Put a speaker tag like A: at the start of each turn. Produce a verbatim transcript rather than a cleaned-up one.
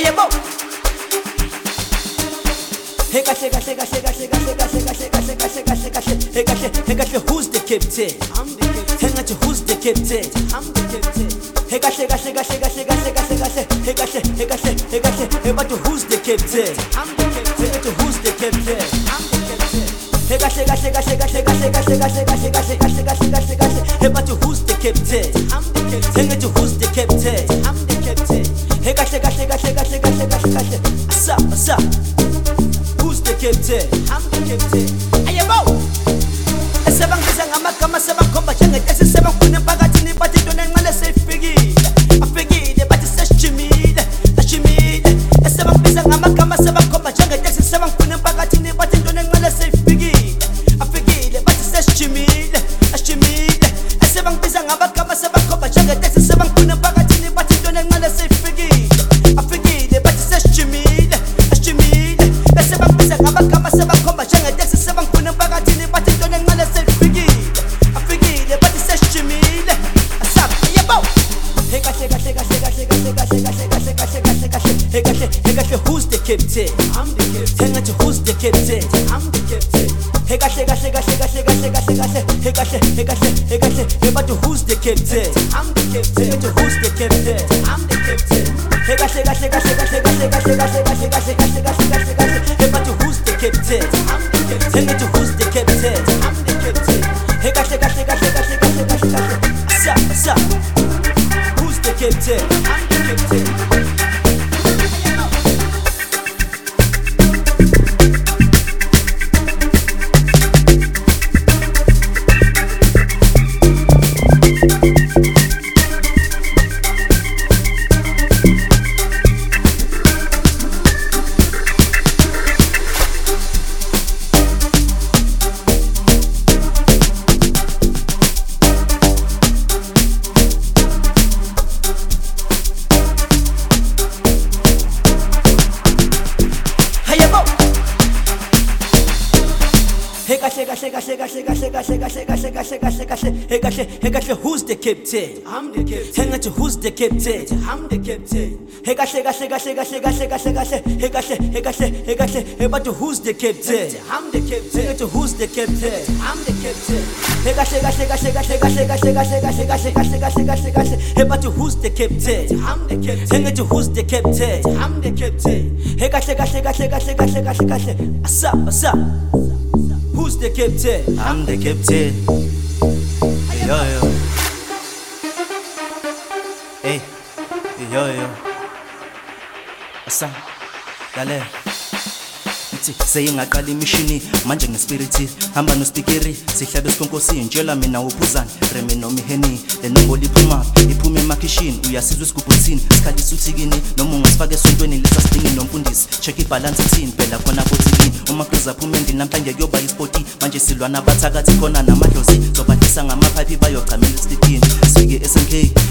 A: Ayabo. Hey kahle kahle kahle kahle kahle kahle kahle kahle kahle kahle kahle. Hey kahle hey kahle who's the captain? I'm the captain. Hey ngathi who's the captain? I'm the captain. Hey kahle kahle kahle kahle kahle kahle kahle. Hey kahle hey kahle hey kahle. Hey but who's the captain? I'm the captain. Hey ngathi who's the captain? I'm the captain. Hey kahle kahle kahle kahle kahle kahle kahle kahle kahle kahle kahle kahle kahle. Hey but who's the captain? I'm the captain. Hey ngathi who's the captain? I'm the captain. Hey kahle kahle kahle kahle kahle kahle kahle. Asa asa. Who's the captain? I'm the captain. Ayabo. Esebang biza ngamagama sebakhomba njengekesi sebangifuna emphakathini bathi intwana enqale seyifikile. Afikile bathi sesijimile, sijimile. Esebang biza ngamagama sebakhomba njengekesi sebangifuna emphakathini bathi intwana enqale seyifikile. Afikile bathi sesijimile, sijimile. Esebang biza ngamagama sebakhomba njengekesi sebangifuna emphakathini bathi intwana enqale seyifikile. Afikile bathi sesijimile, sijimile. Esebang biza ngamagama sebakhomba njengekesi sebangifuna emphakathini bathi intwana enqale seyifikile. Afikile bathi sesijimile. Asap ayabo. Hey kahle kahle kahle kahle kahle kahle kahle kahle kahle kahle kahle. Hey kahle hey kahle who's the captain? I'm the captain. Hey ngathi who's the captain? I'm the captain. Hey kahle kahle kahle kahle kahle kahle kahle. Hey kahle hey kahle hey kahle. Hey but who's the captain? I'm the captain. Hey ngathi who's the captain? I'm the captain. Hey kahle kahle kahle kahle kahle kahle kahle kahle kahle kahle kahle kahle kahle. Hey but who's the captain? I'm the captain. Hey ngathi who's the captain? I'm the captain. Hey kahle kahle kahle kahle kahle kahle kahle. Asa asa. Who's the captain? I'm the captain. Hey kahle kahle kahle kahle kahle kahle kahle kahle kahle kahle kahle. Hey kahle hey kahle who's the captain? I'm the captain. Hey ngathi who's the captain? I'm the captain. Hey kahle kahle kahle kahle kahle kahle kahle. Hey kahle hey kahle hey kahle. Hey but who's the captain? I'm the captain. Hey ngathi who's the captain? I'm the captain. Hey kahle kahle kahle kahle kahle kahle kahle kahle kahle kahle kahle kahle kahle. Hey but who's the captain? I'm the captain. Hey ngathi who's the captain? I'm the captain. Hey kahle kahle kahle kahle kahle kahle kahle. Asa asa. Who's the captain?
B: I'm the captain. Yo yo. Hey, yo yo. Asa, dale. Ithi seyingaqala imishini manje ngespirit hamba no speakeri sihlabe sikonkosi intshela mina uphuzani reme noma iheni le nombolo iphuma iphuma emakishini uyasizwa isigubhuthini sikhalisa uthikini noma ungasifaka esontweni lesa sidingi nomfundisi check ibalance ithini phela khona bothikini uma kuza phuma endini namhlanje kuyoba isporti manje silwana abathakathi khona namadlozi zobahlisa ngamaphayiphi bayochamela isitipini sike S M K